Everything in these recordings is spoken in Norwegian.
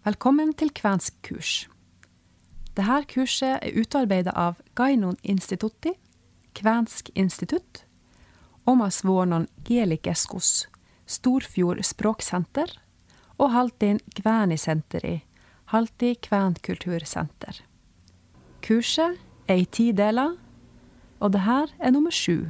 Velkommen til kvensk kurs. Dette kurset utarbeidet av Gainon Institutti, Kvensk institutt, Omas Vuonon Kielikeskus, Storfjord språksenter og Haltin Kvänisenteri, Halti Kvänkultursenter. Kurset I 10 deler, og det her nummer 7.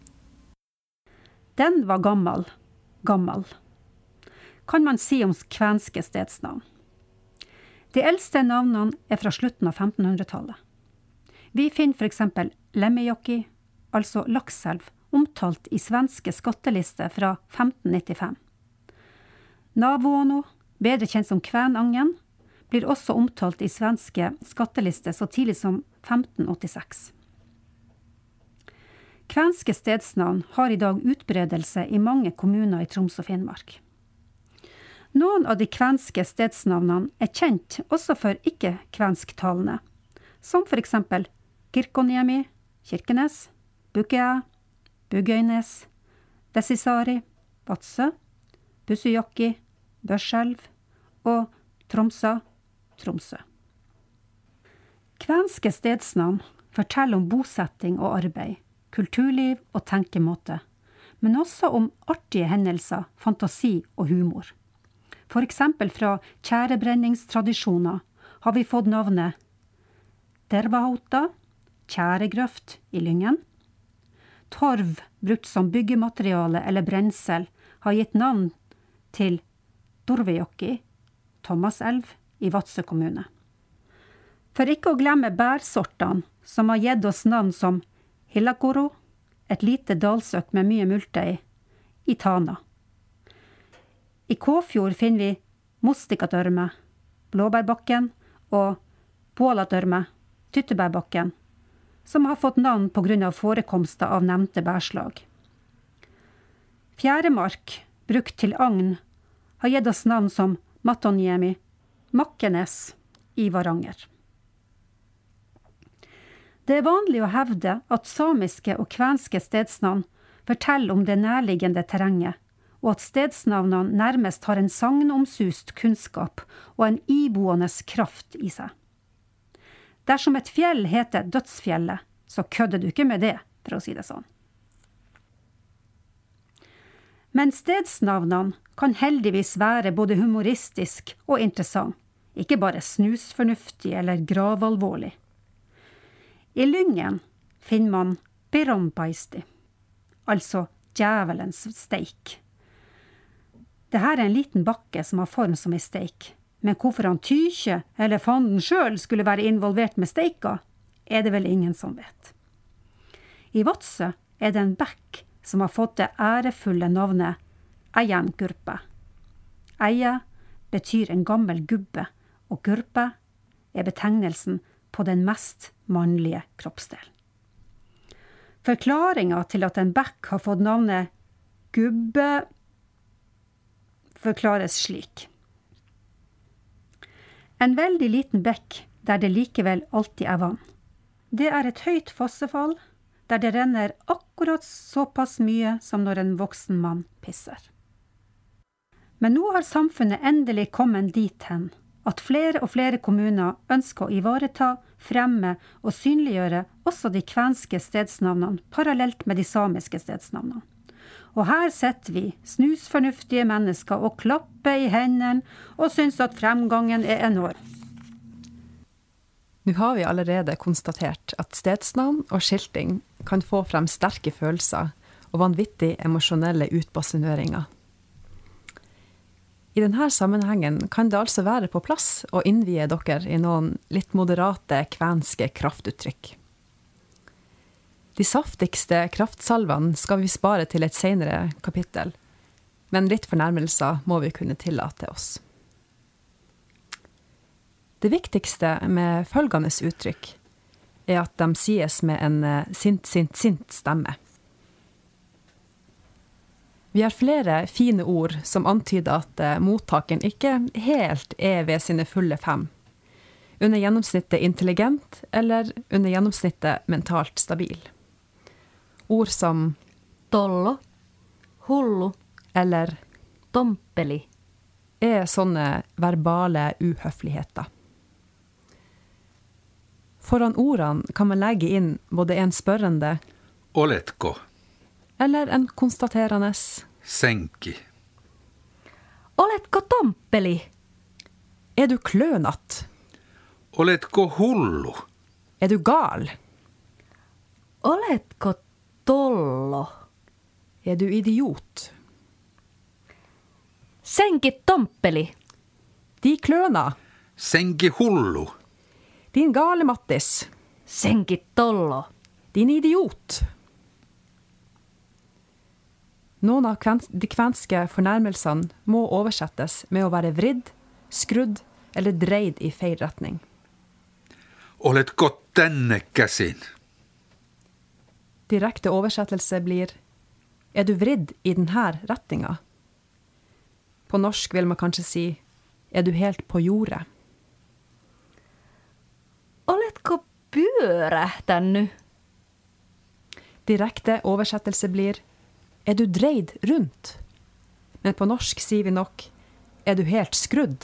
Den var gammel, kan man si om kvenske stedsnavn. De eldste navnene fra slutten av 1500-tallet. Vi finner for eksempel Lemmenjoki, altså Lakselv, omtalt I svenske skattelister fra 1595. Navåno, bedre kjent som Kvænangen, blir også omtalt I svenske skattelister så tidlig som 1586. Kvenske stedsnavn har I dag utbredelse I mange kommuner I Troms og Finnmark. Noen av de kvenske stedsnavnene kjent også for ikke-kvensktalende, som for eksempel Kirkoniemi, Kirkenes, Bukea, Bugøynes, Vesisari, Vadsø, Bussujokki, Børselv og Tromsa, Tromsø. Kvenske stedsnavn forteller om bosetting og arbeid, kulturliv og tenkemåte, men også om artige hendelser, fantasi og humor. For eksempel fra tjærebrenningstradisjoner har vi fått navnet Tervahauta, tjæregrøft I Lyngen. Torv, brukt som byggemateriale eller brensel, har gitt navn til Torvejokki, Thomaselv I Vadsø kommune. For ikke å glemme bærsortene, som har gitt oss navn som Hillakoro, et lite dalsøk med mye multei, I Tana. I Kåfjord finner vi Mustikadørme, Blåbærbakken og Puoladørme, Tyttebærbakken, som har fått navn på grunn av forekomster av nevnte bærslag. Fjæremark, brukt til agn, har gitt oss navn som Matoniemi, Makkenes I Varanger. Det vanlig å hevde at samiske og kvenske stedsnavn forteller om det nærliggende terrenget, og at stedsnavnene nærmest har en sagnomsust kunnskap og en iboende kraft I seg. Dersom et fjell heter Dødsfjellet, så kødder du ikke med det, for å si det sånn. Men stedsnavnene kan heldigvis være både humoristisk og interessant, ikke bare snusfornuftig eller gravalvorlig. I Lyngen finner man Pironpaisti, altså djevelens steik. Dette en liten bakke som har form som en steik, men hvorfor han Tykje eller fanden selv skulle være involvert med steika, det vel ingen som vet. I Vadsø det en bekk som har fått det ærefulle navnet Eiangurpe. Eie betyr en gammel gubbe, og gurpe betegnelsen på den mest mannlige kroppsdelen. Forklaringen til at en bekk har fått navnet gubbe forklares slik. En veldig liten bekk der det likevel alltid vann. Det et høyt fossefall der det renner akkurat såpass mye som når en voksen mann pisser. Men nå har samfunnet endelig kommet dit hen at flere og flere kommuner ønsker å ivareta, fremme og synliggjøre også de kvenske stedsnavnene parallelt med de samiske stedsnavnene. Og her setter vi snusfornuftige mennesker og klapper I hendene og synes at fremgangen enorm. Nå har vi allerede konstatert at stedsnavn og skilting kan få frem sterke følelser og vanvittig emosjonelle utbasuneringer. I denne sammenhengen kan det altså være på plass å innvie dere I noen litt moderate kvenske kraftuttrykk. De saftigste kraftsalvene skal vi spare til et senere kapittel, men litt fornærmelser må vi kunne tillate oss. Det viktigste med følgende uttrykk at de sies med en sint stemme. Vi har flere fine ord som antyder at mottakeren ikke helt ved sine fulle 5, under gjennomsnittet intelligent eller under gjennomsnittet mentalt stabil. Ord som tollo, hullu eller tomppeli. sånne verbale uhøfligheter. Foran ordene kan man legge inn både en spørrende Oletko? eller en konstaterende Senki. Oletko tomppeli? du klønatt? Oletko hullu? Du gal? Oletko tollo? Du idiot? Senki tomppeli. De kløna? Senki hullu. Din gale Mattis? Senki tollo. Din idiot? Noen av de kvenske fornærmelsene må oversettes med å være vridd, skrudd eller dreid i feil retning. Oletko tänne käsin? Direkte oversettelse blir du vridd i denne retninga? På norsk vil man kanskje si du helt på jordet? Oletko pyörähtänyt? Direkte oversettelse blir du dreid rundt? Men på norsk sier vi nok du helt skrudd?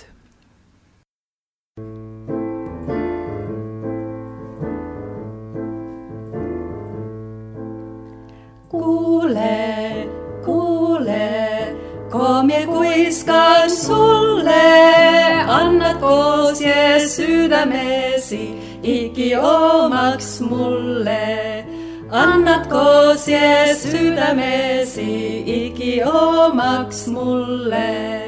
Kuule, kuule, komie kuiskan sulle, annatko sie sydämesi iki omaks mulle? Annatko sie sydämesi iki omaks mulle?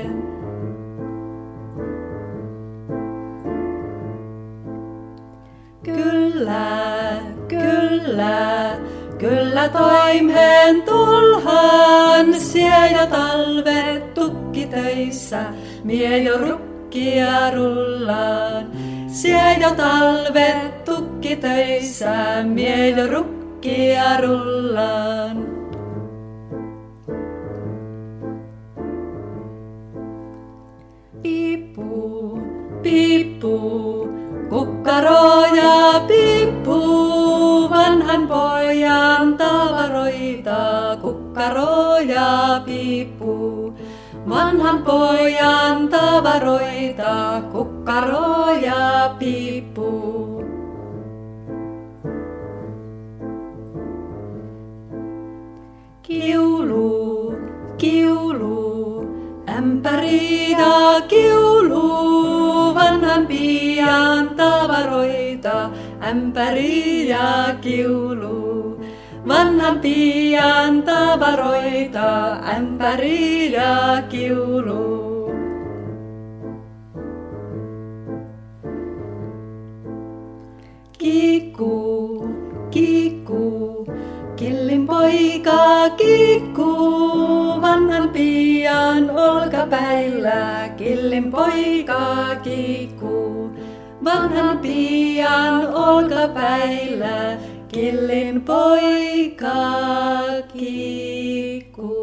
Kyllä, kyllä, kyllä toimeen tulhan, sie jo talvet tukkitöissä, mie jo rukkia rullaan. Sie jo talvet tukkitöissä, mie jo rukkia rullaan. Piippu, piippu, kukkaroja piippuu, vanhan pojan tavaroita, kukkaroja piippuu. Vanhan pojan tavaroita, kukkaroja piippuu. Kiulu, kiulu, ämpäri ja kiulu, vanhan pian tavaroita, ämpäri ja kiulu. Vanhan pian tavaroita, ämpäri ja kiulu. Kiikku, kiikku, killin poika kiikkuu, vanhan pian olkapäillä, killin poika kiikkuu. Vanhan pian olkapäillä, killin poika kiikkuu.